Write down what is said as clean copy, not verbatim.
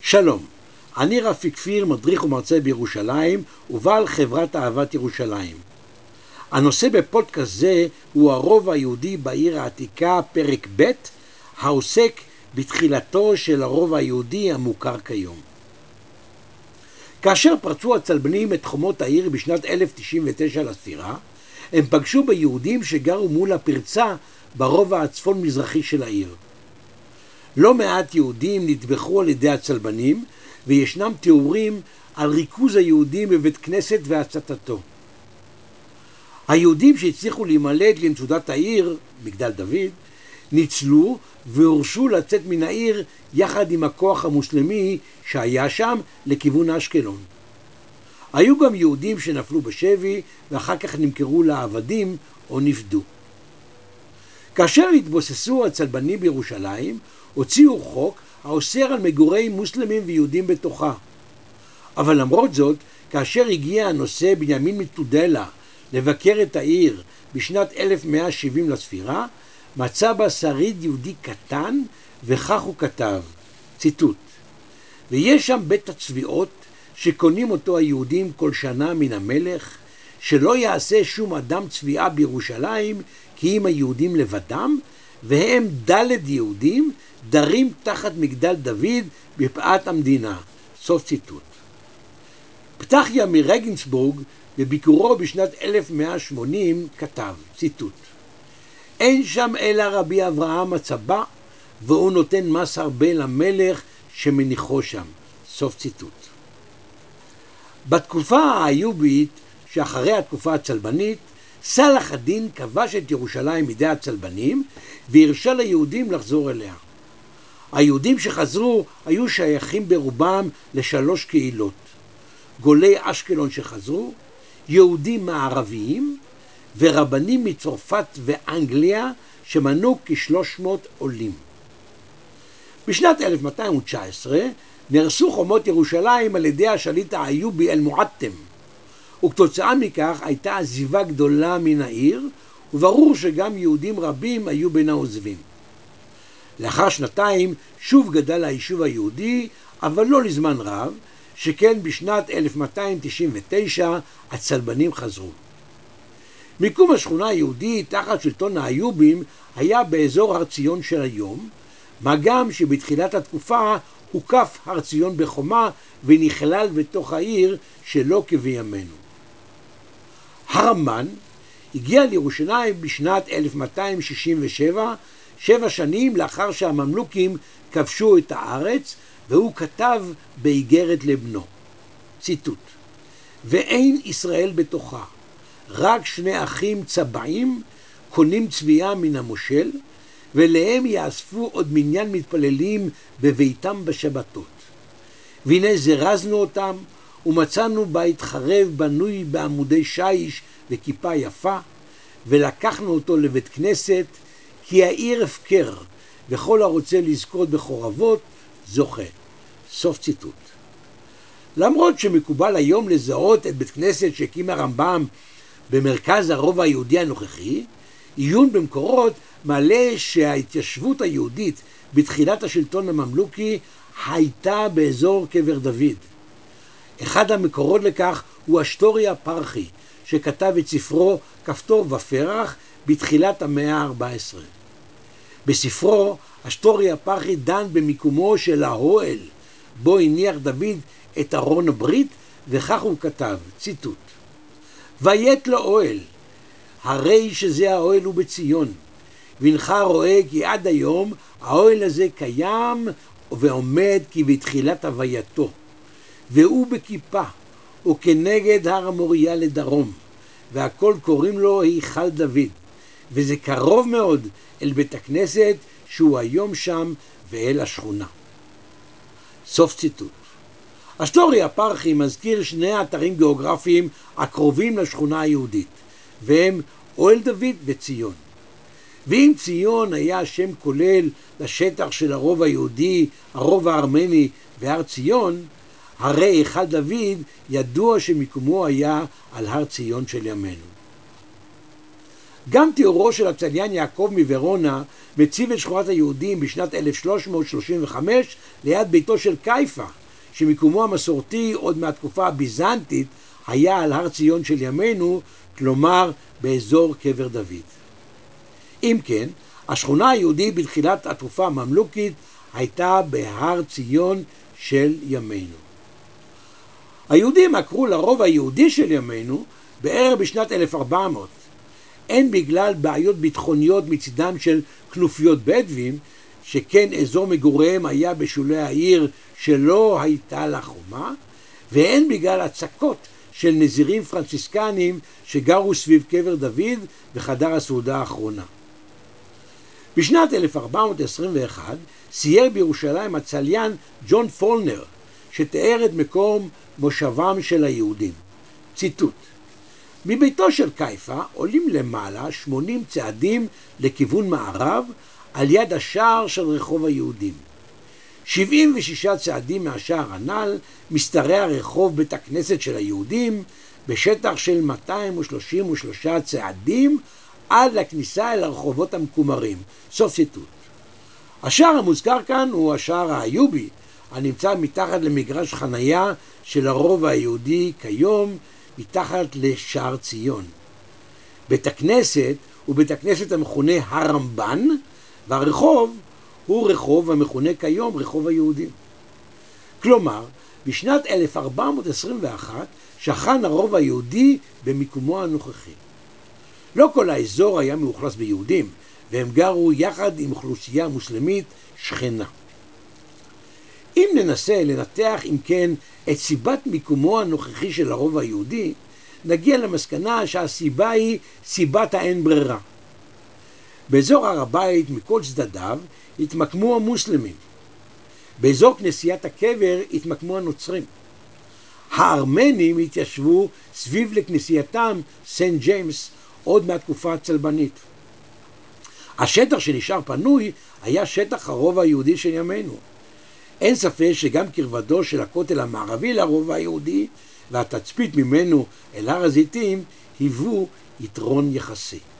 שלום, אני רפי כפיר, מדריך ומרצה בירושלים ובעל חברת אהבת ירושלים. הנושא בפודקאסט זה הוא הרובע היהודי בעיר העתיקה, פרק ב', העוסק בתחילתו של הרובע היהודי המוכר כיום. כאשר פרצו הצלבנים את חומות העיר בשנת 1099 לספירה, הם פגשו ביהודים שגרו מול הפרצה ברובע הצפון-מזרחי של העיר. לא מעט יהודים נטבחו על ידי הצלבנים, וישנם תיאורים על ריכוז היהודים בבית כנסת והצתתו. היהודים שהצליחו להימלט לנקודת העיר, מגדל דוד, ניצלו והורשו לצאת מן העיר יחד עם הכוח המוסלמי שהיה שם לכיוון אשקלון. היו גם יהודים שנפלו בשבי ואחר כך נמכרו לעבדים או נפדו. כאשר התבוססו הצלבנים בירושלים, הוציאו חוק האוסר על מגורי מוסלמים ויהודים בתוכה. אבל למרות זאת, כאשר הגיע הנושא בנימין מתודלה לבקר את העיר בשנת 1170 לספירה, מצא בה שריד יהודי קטן, וכך הוא כתב, ציטוט: ויש שם בית הצביעות שקונים אותו היהודים כל שנה מן המלך, שלא יעשה שום אדם צביעה בירושלים, כי אם היהודים לבדם, והם דלת יהודים דרים תחת מגדל דוד בפאת המדינה. סוף ציטוט. פתחיה מרגנסבורג בביקורו בשנת 1180 כתב, ציטוט: אין שם אלא רבי אברהם הצבא, והוא נותן מס הרבה למלך שמניחו שם. סוף ציטוט. בתקופה האיובית שאחרי התקופה הצלבנית, סלאח א-דין כבש את ירושלים מידי הצלבנים והרשה ליהודים לחזור אליה. היהודים שחזרו היו שייכים ברובם לשלוש קהילות: גולי אשקלון שחזרו, יהודים מערביים ורבנים מצרפת ואנגליה שמנו כ-300 עולים. בשנת 1219 נהרסו חומות ירושלים על ידי השליט האיובי אל-מועתם, וכתוצאה מכך הייתה עזיבה גדולה מן העיר, וברור שגם יהודים רבים היו בין העוזבים. לאחר שנתיים שוב גדל היישוב היהודי, אבל לא לזמן רב, שכן בשנת 1299 הצלבנים חזרו. מיקום השכונה היהודית תחת שלטון האיובים היה באזור הר ציון של היום, מה גם שבתחילת התקופה הוקף הר ציון בחומה ונכלל בתוך העיר שלא כבימינו. הרמב"ן הגיע לירושלים בשנת 1267, 7 שנים לאחר שהממלוכים כבשו את הארץ, והוא כתב באיגרת לבנו, ציטוט: ואין ישראל בתוכה, רק 2 אחים צבעים קונים צביעה מן המושל, ולהם יאספו עוד מניין מתפללים בביתם בשבתות. והנה זרזנו אותם ומצאנו בית חרב בנוי בעמודי שיש וכיפה יפה, ולקחנו אותו לבית כנסת, כי העיר הפקר, וכל הרוצה לזכות בחורבות זוכה. סוף ציטוט. למרות שמקובל היום לזהות את בית כנסת שהקים הרמב"ם במרכז הרובע היהודי הנוכחי, עיון במקורות מעלה שההתיישבות היהודית בתחילת השלטון הממלוכי הייתה באזור קבר דוד. אחד המקורות לכך הוא אשטוריה פרחי, שכתב את ספרו כפתור ופרח בתחילת המאה ה-14. בספרו אשטוריה פרחי דן במיקומו של האוהל בו הניח דוד את ארון הברית, וכך הוא כתב, ציטוט: ויית לו אוהל, הרי שזה האוהל הוא בציון, והנך רואה כי עד היום האוהל הזה קיים ועומד כבתחילת הווייתו, והוא בכיפה וכנגד הר המוריה לדרום, והכל קוראים לו היכל דוד, וזה קרוב מאוד אל בית הכנסת שהוא היום שם ואל השכונה. סוף ציטוט. אשטוריה פרחי מזכיר 2 אתרים גיאוגרפיים הקרובים לשכונה היהודית, והם אוהל דוד וציון. ואם ציון היה שם כולל לשטח של הרובע היהודי, הרובע הארמני והר ציון, הרי היכל דוד ידוע שמיקומו היה על הר ציון של ימינו. גם תיאורו של הצליין יעקב מוורונה מציב את שכונת היהודים בשנת 1335 ליד ביתו של קייפה, שמיקומו המסורתי עוד מהתקופה הביזנטית היה על הר ציון של ימינו, כלומר באזור קבר דוד. אם כן, השכונה היהודית בתחילת התקופה הממלוכית הייתה בהר ציון של ימינו. היהודים עקרו לרוב היהודי של ימינו בערך בשנת 1400, הן בגלל בעיות ביטחוניות מצידם של כנופיות בדואים, שכן אזור מגוריהם היה בשולי העיר שלא הייתה לה חומה, והן בגלל הצקות של נזירים פרנציסקנים שגרו סביב קבר דוד וחדר הסעודה האחרונה. בשנת 1421 סייר בירושלים הצליין ג'ון פולנר, שתיאר את מקום מושבם של היהודים. ציטוט: מביתו של קייפה עולים למעלה 80 צעדים לכיוון מערב על יד השער של רחוב היהודים. 76 צעדים מהשער הנ"ל משתרע רחוב בית הכנסת של היהודים בשטח של 233 צעדים עד לכניסה אל הרחובות המקומרים. סוף ציטוט. השער המוזכר כאן הוא השער האיובי, הנמצא מתחת למגרש חנייה של הרוב היהודי כיום, מתחת לשער ציון. בית הכנסת הוא בית הכנסת המכונה הרמב"ן, והרחוב הוא רחוב המכונה כיום רחוב היהודים. כלומר, בשנת 1421 שכן הרוב היהודי במיקומו הנוכחי. לא כל האזור היה מאוכלס ביהודים, והם גרו יחד עם אוכלוסייה מוסלמית שכנה. אם ננסה לנתח אם כן את סיבת מיקומו הנוכחי של הרוב היהודי, נגיע למסקנה שהסיבה היא סיבת האין ברירה. באזור הר הבית מכל צדדיו התמקמו המוסלמים. באזור כנסיית הקבר התמקמו הנוצרים. הארמנים התיישבו סביב לכנסייתם סנט ג'יימס עוד מהתקופה הצלבנית. השטח שנשאר פנוי היה שטח הרוב היהודי של ימינו. אין ספק שגם קרבתו של הכותל המערבי לרוב היהודי והתצפית ממנו אל הר הזיתים היוו יתרון יחסי.